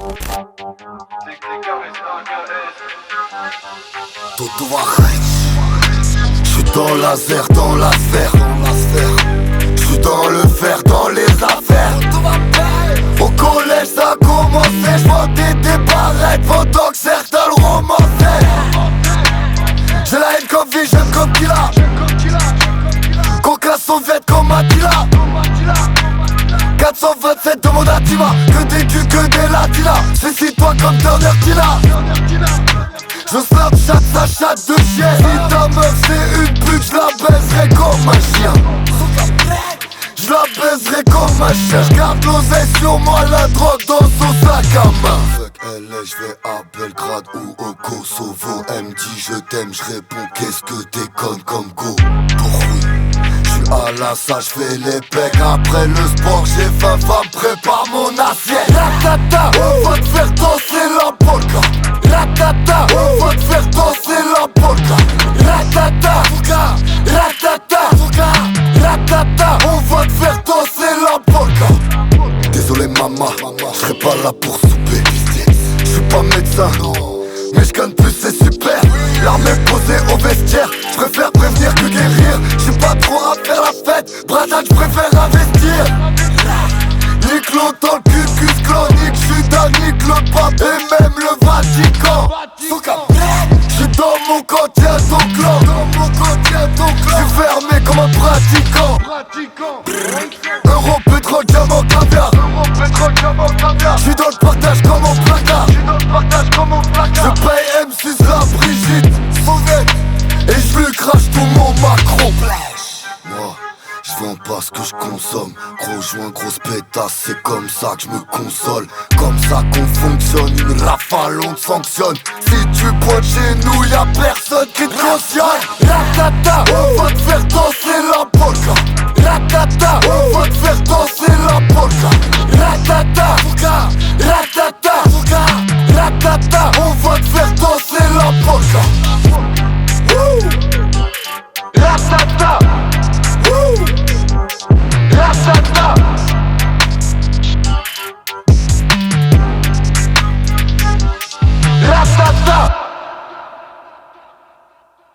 J'suis dans laser, dans la sphère. J'suis dans le fer, dans les affaires. Au collège ça a commencé, j'vendais des barrettes pendant que certains le romançaient. J'ai la haine comme vie, j'aime comme Killa. Coca soviète comme Attila. 427 demande à Tima. Que des culs, que des latinas. Suicide-toi comme Turner Tina. Je Snapchat sa chatte de chien. Si ta meuf c'est une pute, j'la baiserai comme un chien. J'la baiserai comme un chien. J'garde l'oseille sur moi, la drogue dans son sac à main. Fuck LA, j'vais à Belgrade ou au Kosovo. Elle me dit je t'aime, j'réponds qu'est-ce que déconne comme go. À la salle, j'fais les pecs. Après le sport, j'ai faim, femme, prépare mon assiette. Ratata, on va te faire danser la polka. Ratata, on va te faire danser la polka. Ratata, ratata, ratata, on va te faire danser la polka. Désolé maman, j'serai pas là pour souper. J'suis pas médecin, mais j'gagne plus, c'est super. L'armée posée au vestiaire, j'préfère prévenir que guérir. J'suis pas trop à faire la fête, bradage, j'préfère investir. Nique l'eau dans le cul, clan, nique Judas, nique le pape et même le Vatican. J'suis dans mon camp, tiens ton clan. J'suis fermé comme un pratiquant. Euro, pétrole, diamant, caviar. J'suis dans le partage comme mon placard. Je paye M6 la Brigitte et j'lui crache tout mon macro. Moi, j'vends pas ce que j'consomme. Gros joint, grosse pétasse, c'est comme ça que j'me console. Comme ça qu'on fonctionne, une rafale on te sanctionne. Si tu pointes chez nous, y'a personne qui te cautionne. Ratata, on va te faire danser